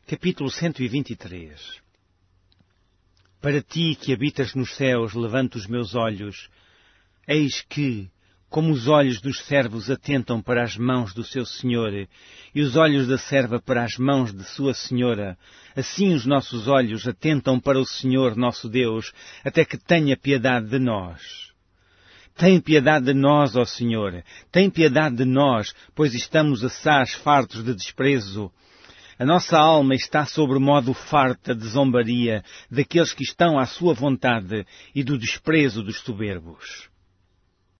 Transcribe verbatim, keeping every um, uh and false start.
Capítulo cento e vinte e três. Para ti que habitas nos céus, levanto os meus olhos. Eis que, como os olhos dos servos atentam para as mãos do seu senhor, e os olhos da serva para as mãos de sua senhora, assim os nossos olhos atentam para o Senhor nosso Deus, até que tenha piedade de nós. Tem piedade de nós, ó Senhor, tem piedade de nós, pois estamos assaz fartos de desprezo. A nossa alma está sobremodo farta de zombaria daqueles que estão à sua vontade e do desprezo dos soberbos.